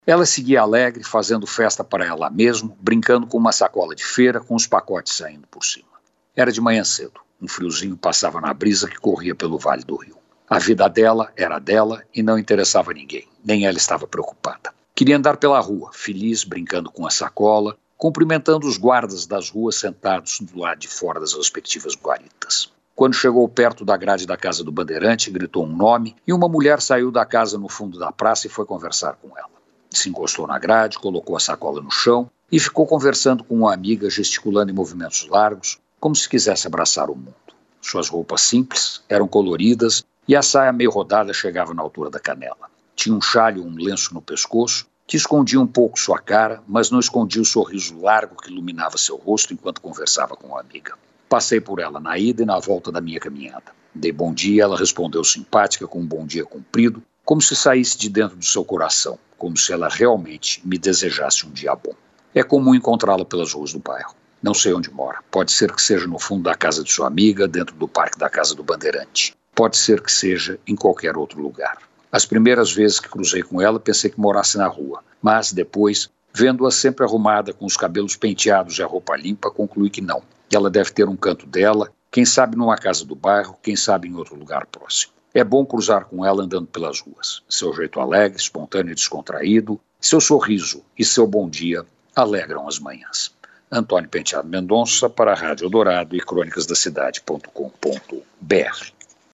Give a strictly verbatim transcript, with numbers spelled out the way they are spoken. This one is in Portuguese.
Ela seguia alegre, fazendo festa para ela mesma, brincando com uma sacola de feira com os pacotes saindo por cima. Era de manhã cedo. Um friozinho passava na brisa que corria pelo vale do rio. A vida dela era dela e não interessava a ninguém. Nem ela estava preocupada. Queria andar pela rua, feliz, brincando com a sacola, cumprimentando os guardas das ruas sentados do lado de fora das respectivas guaritas. Quando chegou perto da grade da casa do Bandeirante, gritou um nome e uma mulher saiu da casa no fundo da praça e foi conversar com ela. Se encostou na grade, colocou a sacola no chão e ficou conversando com uma amiga, gesticulando em movimentos largos, como se quisesse abraçar o mundo. Suas roupas simples eram coloridas e a saia meio rodada chegava na altura da canela. Tinha um chale ou um lenço no pescoço que escondia um pouco sua cara, mas não escondia o sorriso largo que iluminava seu rosto enquanto conversava com a amiga. Passei por ela na ida e na volta da minha caminhada. Dei bom dia, ela respondeu simpática com um bom dia comprido, como se saísse de dentro do seu coração, como se ela realmente me desejasse um dia bom. É comum encontrá-la pelas ruas do bairro. Não sei onde mora. Pode ser que seja no fundo da casa de sua amiga, dentro do parque da casa do Bandeirante. Pode ser que seja em qualquer outro lugar. As primeiras vezes que cruzei com ela, pensei que morasse na rua. Mas, depois, vendo-a sempre arrumada, com os cabelos penteados e a roupa limpa, concluí que não. Ela deve ter um canto dela, quem sabe numa casa do bairro, quem sabe em outro lugar próximo. É bom cruzar com ela andando pelas ruas. Seu jeito alegre, espontâneo e descontraído, seu sorriso e seu bom dia alegram as manhãs. Antônio Penteado Mendonça para a Rádio Eldorado e crônicas da cidade ponto com ponto br.